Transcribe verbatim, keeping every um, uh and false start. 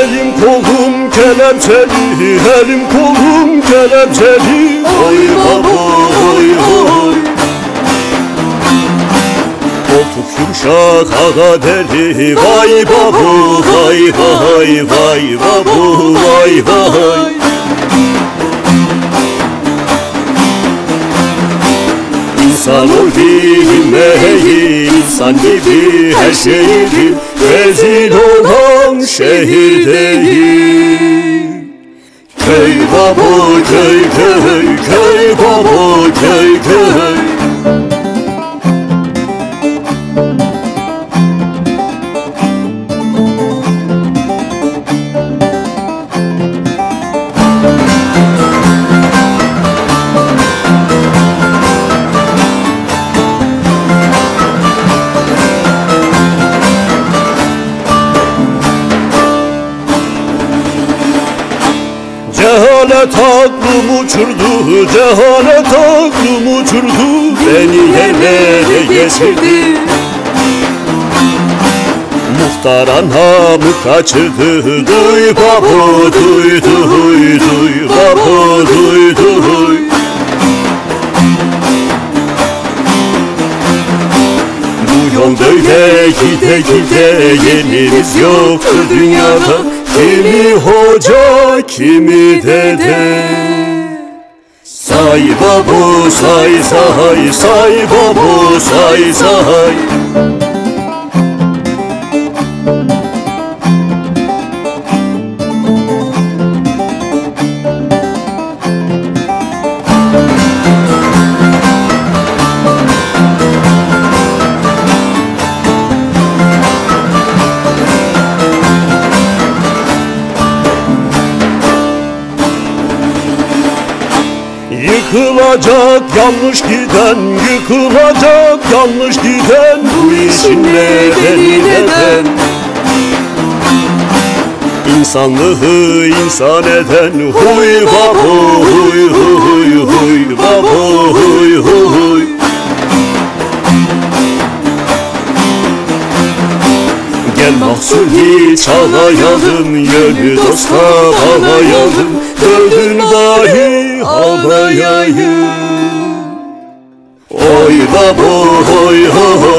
Elim kolum kelepçeli, elim kolum kelepçeli. Oy baba oy oy. Koltuk yumuşak aga deli. Vay babu vay vay vay babu vay vay. İnsan ol bilmeyi, insan gibi her şeyi bil. Rezil olan şehir değil. Köy babu köy köy, köy babu köy köy. Cehalet aklım uçurdu, cehalet aklım uçurdu. Beni yerlere geçirdi. Muhtar anamı kaçırdı. Duy babu duy duy duy babu duy duy. Bu yol böyle gide gide yerimiz yoktur dünyada. Kimi hoca, kimi dede. Say babu say say, say babu say say. Yıkılacak yanlış giden, yıkılacak yanlış giden. Bu işin nedeni neden? İnsanlığı insan eden. Huy babu huy huy huy babu huy huy. Gel mahsuni çalayalım, yönü dosta bağlayalım. Dördün dahi havlayayım. Oy babu oy oy.